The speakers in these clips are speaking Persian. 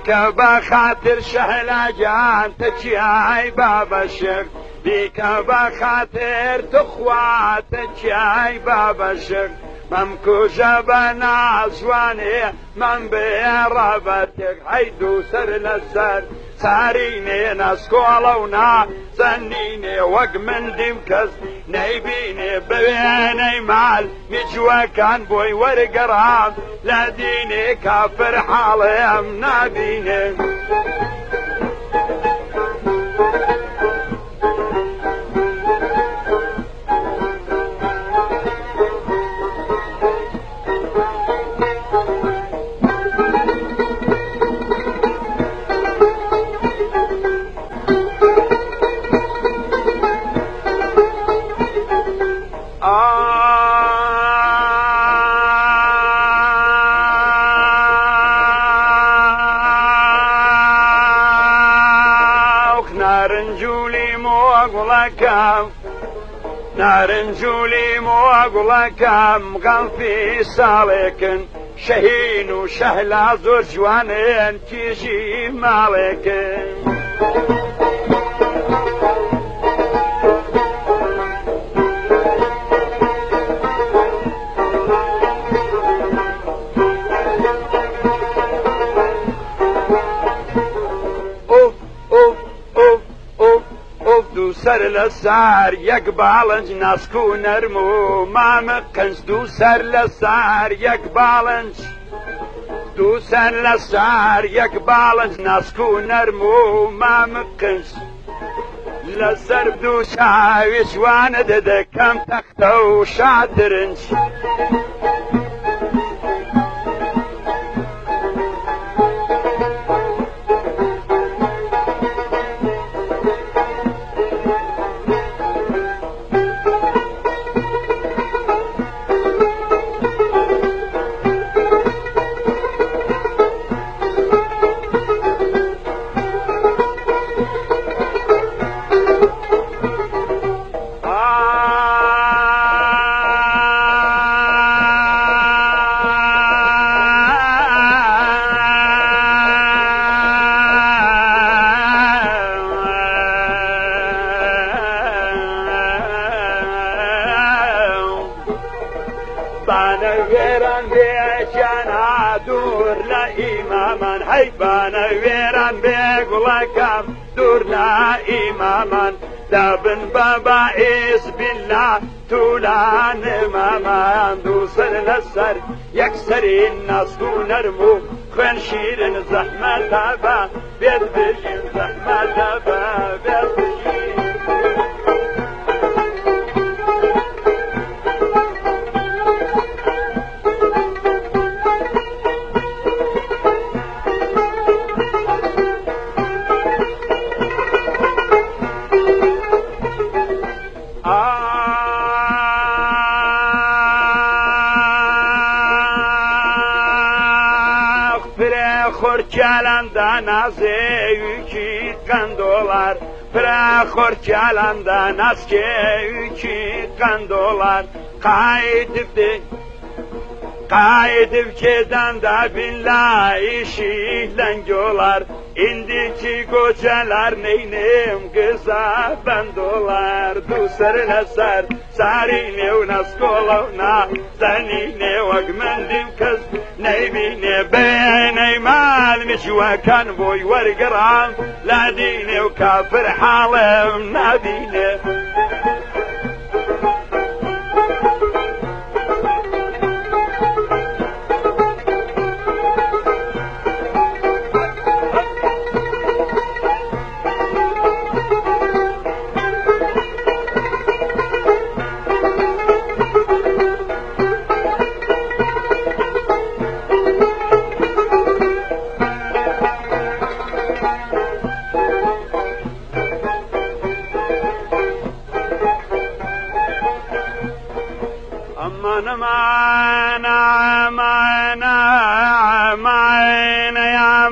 بیکە بە خاتر شەهلاجان تەچیای بابەشک بیکە بە خاتر تخواتە چیای بابەشک مەم کوژە بە نازوانێ مەم بێڕەبەتێک هەی دوو سەر لەسەر سارینێ نەسکۆڵە و نازەنینێ وەک مندیم کەس نەیبینێ بوێنەی مال میجوەکان بۆی وەرگەڕام لە دینێ کافر حاڵێم نابینێ نارنجولی مۆگوڵەکەم غەڵفی ساڵێکن شەهین و شەهلا زۆر جوانێن کیژی ماڵێکن سەر لە سار یەک باڵنج ناسک و نەرم و مامە قنج دوو سەر لە سار یەک باڵنج دوو سەر لە سار یەک باڵنج ناسک و نەرم و مامە قنج لەسەر دوو چاوی جوانە دەدەکەم تەختە و شادرنج بانەوێران بێجیانە دوور لە ئیمامان هەی بانەوێران بێگوڵەکەم دوور لە ئیمامان دابن بە باعیس بالله توولانمامان دوو سەر لەسەر یەکسەرین ناسک و نەرم و خوێن شیرن زەحمەتە بە بێت بژین زەحمەتە بە بێت بژین خۆرکیالاندا نازێویکی قەندۆڵار فرا خۆرکیالاندا ناسکێویکی قەندۆڵار قایدب کێداندا بینلایشی لەنگۆڵار ئیندیکی گۆجەلار نەینێم گزا بەندۆڵار دوو سەر لەسەر سارینێ و نەسکۆڵە و نازەنینێ وەک مندیم کەس نەیبینێ بێنەی مال مجوەکان بۆی وەرگەڕام لا دینێ و کافر حاڵم نابینێ أمان أمان أمان أمان يا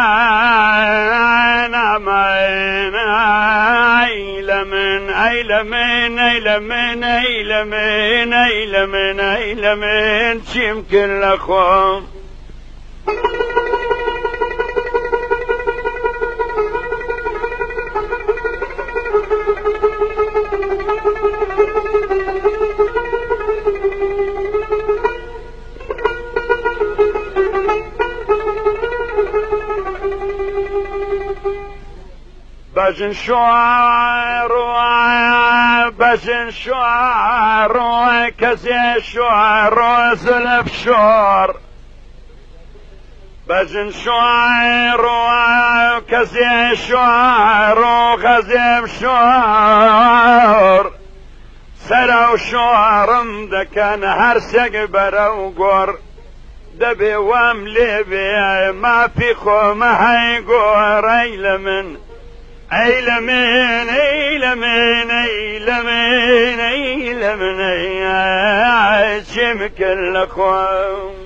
أمان أمان أيلمن أيلمن أيلمن أيلمن أيلمن أيلمن شيم كل أخوم بجن شعر بجن شعر كزي شعر زلف شعر بجن شعر كزي شعر غزيم شعر سرو شعرم دكان هرسق برو قر دبي واملي بي ما في خوم هيقور ايلمن ايلمن ايلمن ايلمن ايلمن ايلمن كل خوم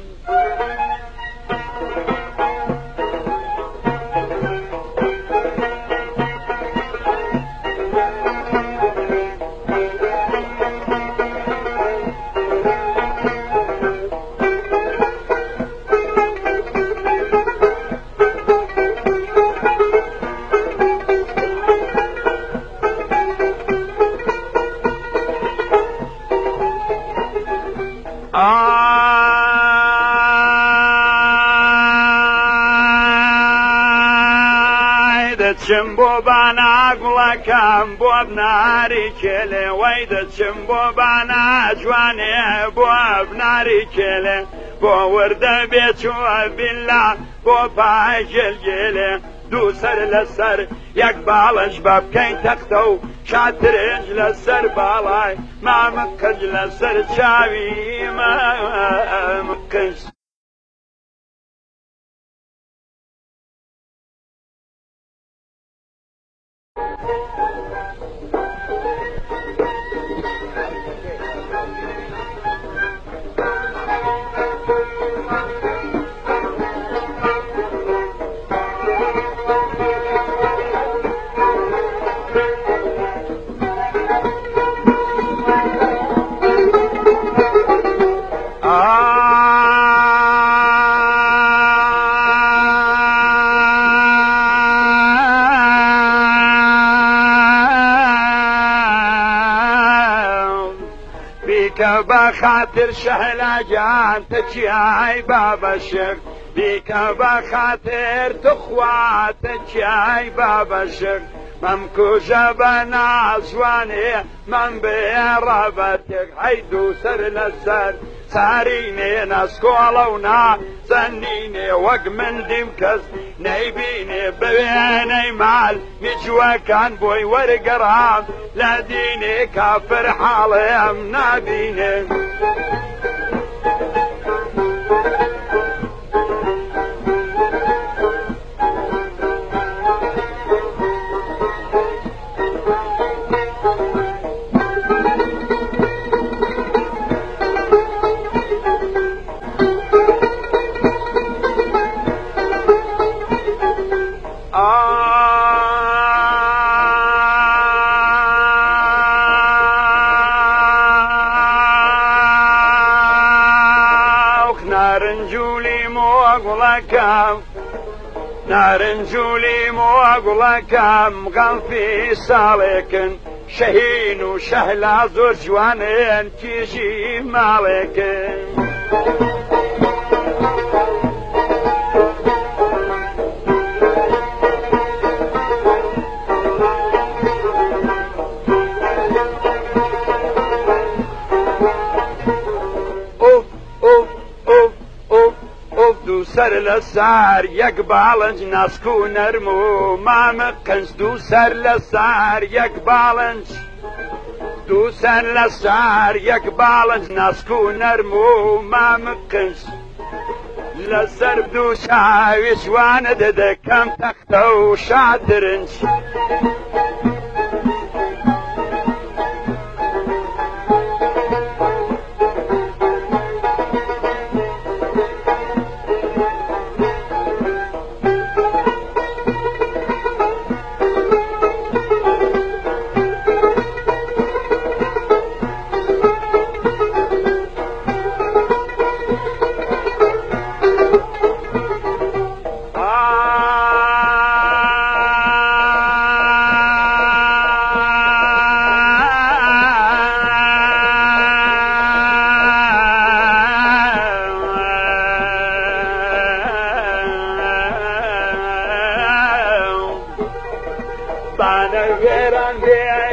چمبو بانا گلکم بو بناری کله وید چمبو بانا جوانه بو بناری کله بو ورده بیچو بالله بو پاجل گله دو سر لسر یک بالش بابکین تختو شاترنج لسر بالای ما مکج لسر چاوی ما مکج بخاطر شهلا جان تجاي بابا الشيخ بيك بخاطر تخوات تجاي بابا الشيخ ممكوجة بناس واني من بيرابتك حيدو سر لسر ساريني ناس كولونا زنيني وق من دمكز نيبيني بويني مال مجوا كان بوي ورقرام لا ديني كافر حالي منابيني نارنجولي موغلكم غنفي سالكن شهين وشهلا زور جوانين تيجي مالكن دو سر لسار یک بالنج ناسکو نرمو ما مقنج دو سر لسار یک بالنج دو سر لسار یک بالنج ناسکو نرمو ما مقنج لسر بدو شاوي شوان ددكم تختو شادرنج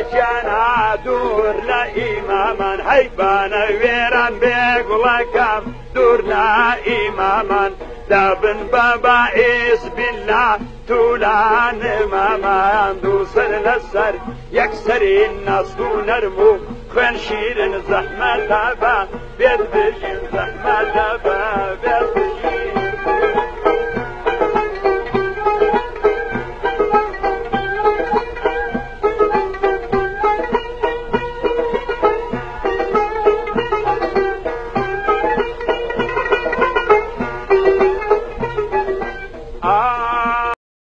گیانا دوور لە ئیمامان هەیبانە وێران بێگوڵەکەم دوور لە ئیمامان دابن بەبا ئیسبیلا توولانمامان دووسەر لەسەر یەکسەرین نەسک و نەرم و خوێن شیرن زەحمەتە بە بێت بژین زەحمەتە بە بێت